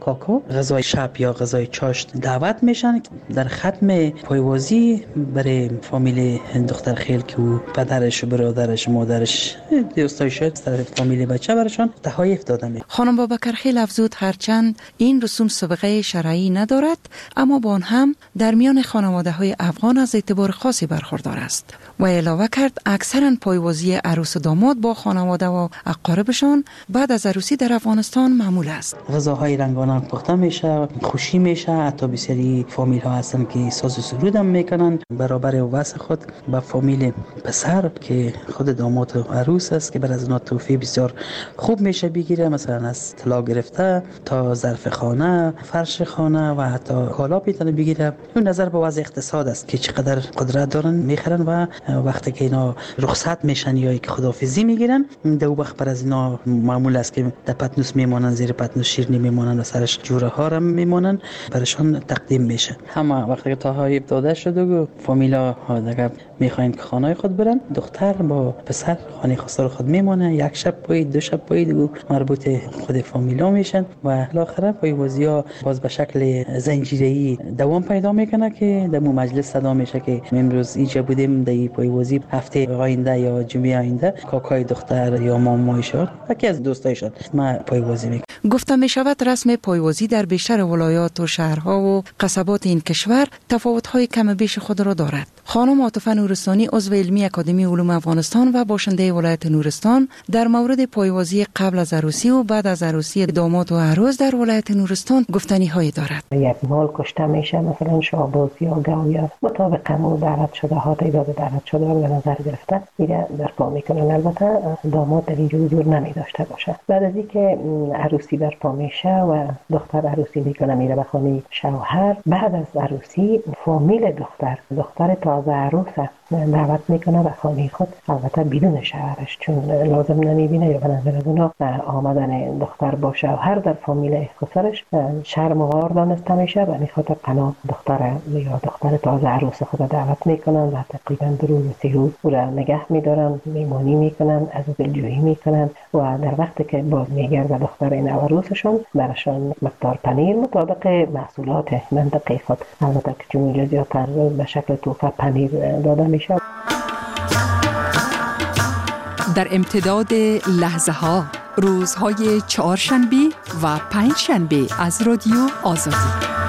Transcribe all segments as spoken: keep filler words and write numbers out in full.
کاکا غذای شب یا غذای چاشت دعوت میشن. در ختم پایوازی برای فامیل دختر خیل که او پدرش و برادرش مادرش دوستایش از طرف فامیل بچه برشان تحایف داده می. خانم بابکر خیل افزود هرچند این رسوم سابقه شرعی ندارد اما با آن هم در میان خانواده های افغان از اعتبار خاصی برخوردار است و علاوه کرد اکثرا پایوازی عروس و داماد با خانواده و اقاربشان بعد از عروسی در افغانستان معمول است. غذاهای رنگارنگ پخته میشه، خوشی میشه، حتی بسیاری فامیل ها هستن که ساز و سرود هم میکنن برابر واسه خود با فامیل پسر که خود داماد و عروس است که بر از اونا تحفه بسیار خوب میشه بگیره، مثلا از طلا گرفته تا ظرف خانه، فرش خانه و حتی کالا میتونه بگیره. اون نظر به وضع اقتصاد است که چقدر قدرت دارن میخرن و وقتی که اینا رخصت میشن یا که خداحافظی میگیرن دو وقت بر از اینا معمول است که در پتنوس میمونن، زیر پتنوس شیرنی میمونن و سرش جوره ها هم میمونن برشان تقدیم میشه. همه وقتی که تحایف داده شد و فامیلا دیگه میخواین که خانه خود برن، دختر با پسر خانه خسر خود میمونه، یک شب پایید دو شب پایید و مربوط خود فامیلا میشن و بالاخره پایوازی ها باز به شکل زنجیره‌ای دوام پیدا میکنه که در مجلس صدا میشه که امروز اینجا بودیم در پایوازی، هفته آینده یا جمعه آینده کاکای دختر یا مامایشان یکی از دوستایشان ما پایوازی میکنه. گفته می شود رسم پایوازی در بیشتر ولایات و شهرها و قصبات این کشور تفاوت‌های کم بیش خود را دارد. خانم عاطفه نورستانی عضو علمی اکادمی علوم افغانستان و باشنده ولایت نورستان در مورد پایوازی قبل از عروسی و بعد از عروسی داماد و عروس در ولایت نورستان گفتنی‌هایی دارد. یک مال کشته میشه، مثلا شاباز یا گاویا مطابق قانون دعوت شده ها تعداد دعوت شده رو به نظر گرفته میره در پا میکنن. البته داماد در اینجور حضور نمی داشته باشه. بعد از اینکه عروسی در پا میشه و دختر عروسی میکنه میره به خانه شوهر، بعد از عروسی فامیل دختر دختر تازه عروسه دعوت میکنه به خانه خود، البته بدون شوهرش چون لازم نمیبینه یا به نظر از اونا آمدن دختر با شوهر در فامیل خسرش شرم و عار دانسته میشه و این خاطر قنا دختر یا دختر تازه عروس خود دعوت میکنن و تقریبا دو روز سه روز او را نگه میدارن، میمانی میکنن، از دلجویی میکنن و در وقتی که باز میگرده دختر این عروسشون براشون مقدار پنیر مطابق محصولات منطقه خود، البته که چون زیادتر به شکل توفه پنیر داده میشه. در امتداد لحظه ها روزهای چهارشنبه و پنجشنبه از رادیو آزادی.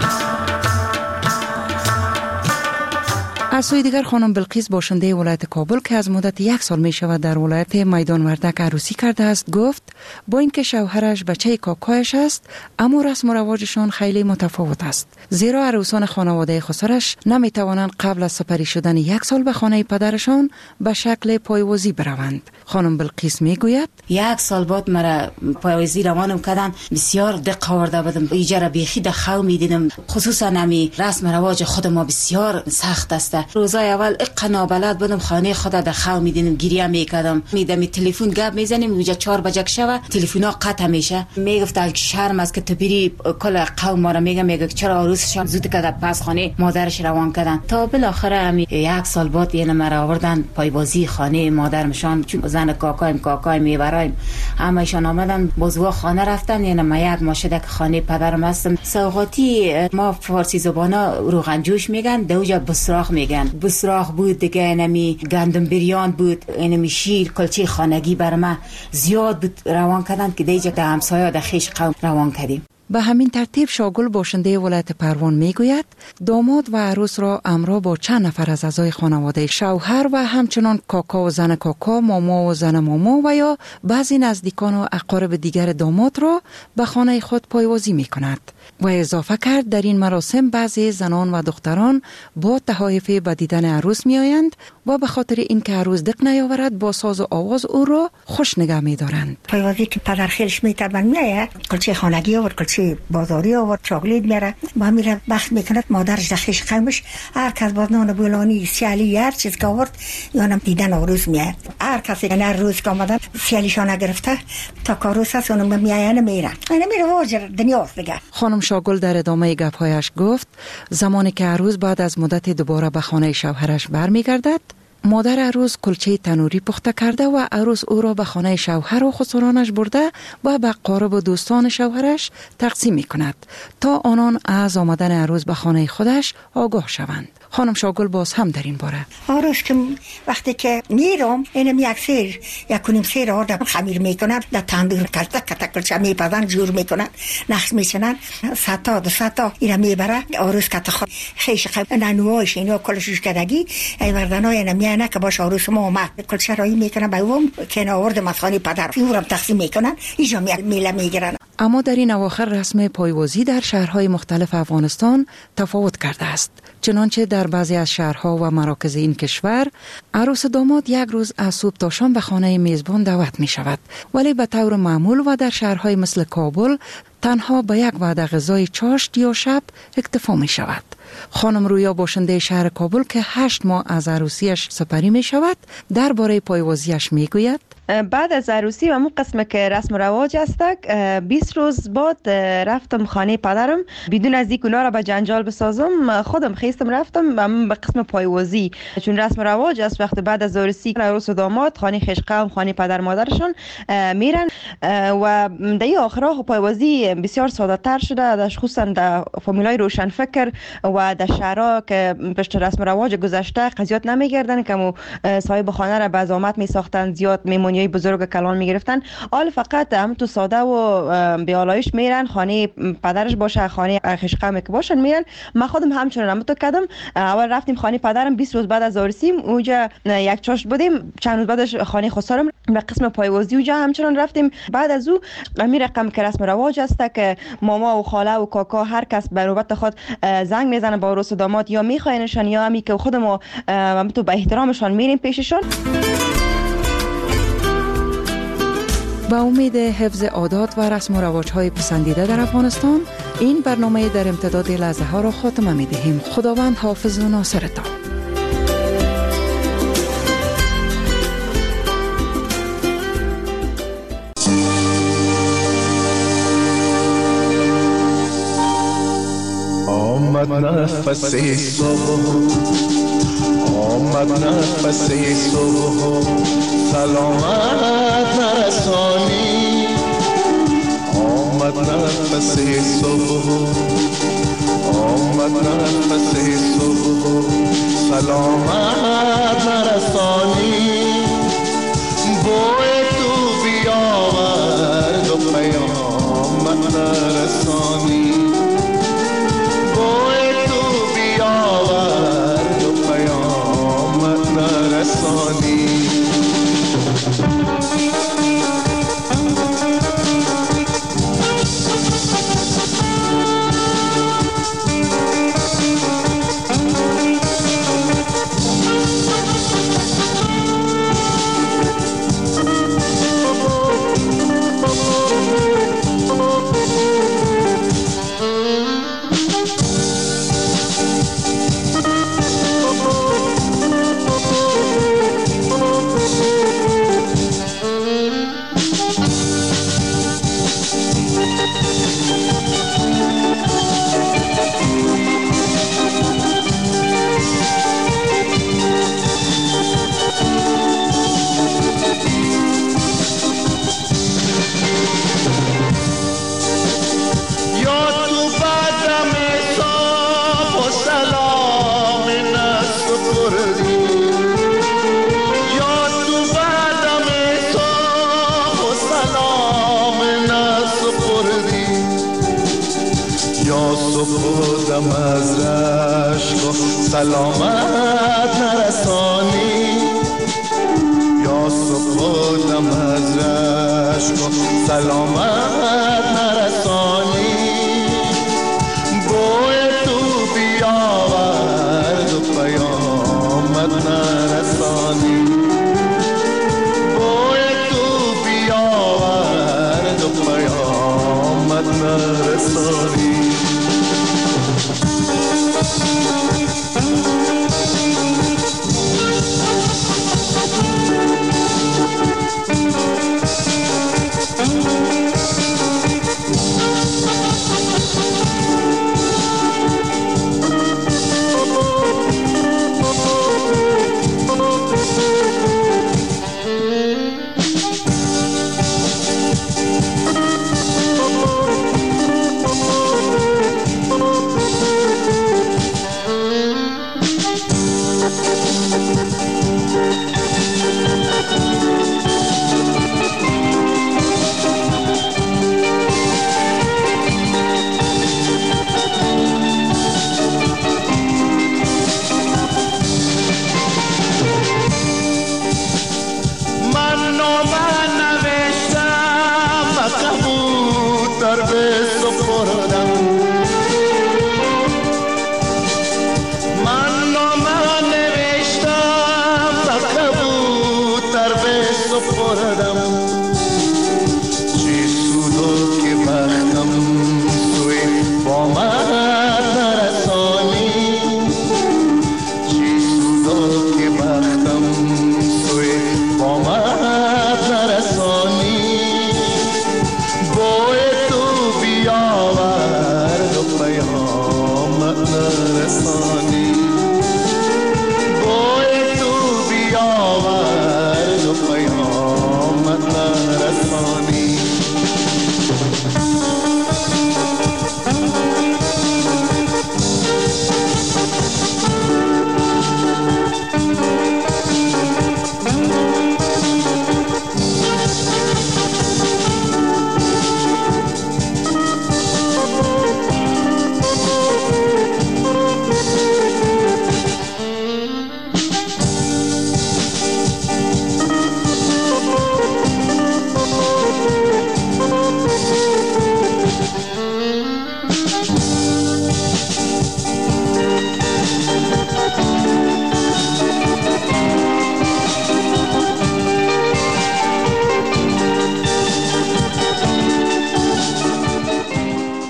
از سوی دیگر خانم بلقیس باشنده ولایت کابل که از مدت یک سال می شود در ولایت میدان وردک عروسی کرده است گفت با اینکه شوهرش بچه کاکایش است اما رسم و رواجشان خیلی متفاوت است، زیرا عروسان خانواده خسرش نمی توانند قبل از سپری شدن یک سال به خانه پدرشان به شکل پایوازی بروند. خانم بلقیس می گوید یک سال بعد مرا پایوازی روانم کردن، بسیار دق آورده بودم، ایجا بیخی د خو می دیدم، خصوصا نمی رسم رواج خود ما بسیار سخت است. روزای اول اقنا بلد بودم، خانه خود در خو می دیدم، گریه می کردم، میدم تلفن گپ میزنیم اونجا چهار بجه شوه تلفنا قطع میشه، میگفت شرم است که تو بری کل قوم ما را میگه میگه چرا عروسشان زود که پس خانه مادرش روان کردن. تا بالاخره همی یک سال بعد یعنی مرا آوردن پایوازی خانه مادرمشان، چون زن کاکایم کاکایم میبرایم همشان آمدن بازوا خانه رفتن، یعنی ما یک ماشده که خانه پدرم هستم. سوغاتی ما فارسی زبانا روغن جوش میگن، دوجا بسراخ میگن، بسراخ بود دیگه، نمی گندم بریان بود، نمی شیر کلچه خانگی بر ما زیاد بود روان کردن که دیگه در همسایه در خیش قوم روان کردیم. به همین ترتیب شاگل باشنده ولایت پروان میگوید داماد و عروس را امرا با چند نفر از اعضای خانواده شوهر و همچنان کاکا و زن کاکا، ماما و زن ماما و یا بعضی نزدیکان و اقارب دیگر داماد را به خانه خود پایوازی میکند و اضافه کرد در این مراسم بعضی زنان و دختران با تحایف به دیدن عروس می آیند و به خاطر اینکه عروس دق نیاورد با ساز و آواز او را خوش نگه می دارند. پایوازی که پدر خیلش می تبن می آید، کلچه خانگی آورد، کلچه بازاری آورد، چاکلیت میاره با میره بخت میکند، مادرش دخیش قومش هر کس باز نان بولانی سیالی هر چیز که آورد یانم دیدن عروس میاد. هر کسی هر روز که آمدن سیالیشان گرفته تا کاروس هست اونم میایانه میرن اینا میره واجر دنیاست دیگه. خانم شاگل در ادامه گپ‌هایش گفت زمانی که عروس بعد از مدت دوباره به خانه شوهرش برمیگردد مادر عروس کلچه تنوری پخته کرده و عروس او را به خانه شوهر و خسرانش برده و به قارب و دوستان شوهرش تقسیم می کند تا آنان از آمدن عروس به خانه خودش آگاه شوند. خانم شاگل باز هم در این باره. عروس که وقتی که میرم اینم یک سیر یک کنیم سیر آردم خمیر میکنن در تندور کلته کتا کلچه میپزن جور میکنن نخس میشنن ستا دو ستا اینا میبره عروس کتا خود خیش خیب ننوایش اینا کلشوش کدگی ای وردن های اینا میانه که باش عروس ما اومد کلچه رایی میکنن به اون که آوردم از خانه پدر فیورم تقسیم میکنن ایجا میله میگیرن. اما در این اواخر رسم پایوازی در شهرهای مختلف افغانستان تفاوت کرده است. چنانچه در بعضی از شهرها و مراکز این کشور عروس داماد یک روز از صبح تا شام به خانه میزبان دعوت می شود، ولی به طور معمول و در شهرهای مثل کابل تنها به یک وعده غذای چاشت یا شب اکتفا می شود. خانم رویا باشنده شهر کابل که هشت ماه از عروسیش سپری می شود درباره پایوازیش می گوید: بعد از عروسی و همون قسم که رسم و رواج است بیست روز بعد رفتم خانه پدرم بدون از اینکه اونا را به جنجال بسازم خودم خیستم رفتم به قسم پایوازی، چون رسم و رواج است وقت بعد از عروسی عروس و داماد خانه خویش قوم خانه پدر مادرشون میرن و در آخرها پایوازی بسیار ساده تر شده، خصوصا در فامیلای روشن فکر و در شهرها که پشت رسم و رواج گذشته قضیات نمیگردن که صاحب خانه را به زحمت می ساختن، زیاد میمونی بزرگ کلان میگرفتن. حال فقط هم تو ساده و بیالایش میرن، خانه پدرش باشه خانه خویش قوم که باشن میرن. من خودم همچنان هم تو کردم. اول رفتیم خانه پدرم بیست روز بعد از عروسی اونجا یک چاشت بودیم، چند روز بعدش خانه خسرم به قسم پایوازی اونجا همچنان رفتیم. بعد از او می رقم که رسم رواج است که ماما و خاله و کاکا هر کس به نوبت خود زنگ میزنه با عروس و داماد یا میخواینشان یا همی که خودمو تو به احترامشان میریم پیششان. با امید حفظ عادات و رسم و رواج‌های پسندیده در افغانستان این برنامه در امتداد لحظه ها را خاتمه می‌دهیم. خداوند حافظ و ناصرتان. آمد نفس صبح آمد نفس صبح سلامت نرسانی آمد نفس صبح آمد نفس صبح سلامت نرسانی بوی تو بیاورد و پیامت نرسانی بوی تو بیاورد و پیامت نرسانی خودم از رشق سلامت نرسانی یا خودم از رشق سلامت نرسانی بوی تو بیاورد و پیامت نرسانی بوی تو بیاورد و پیامت نرسانی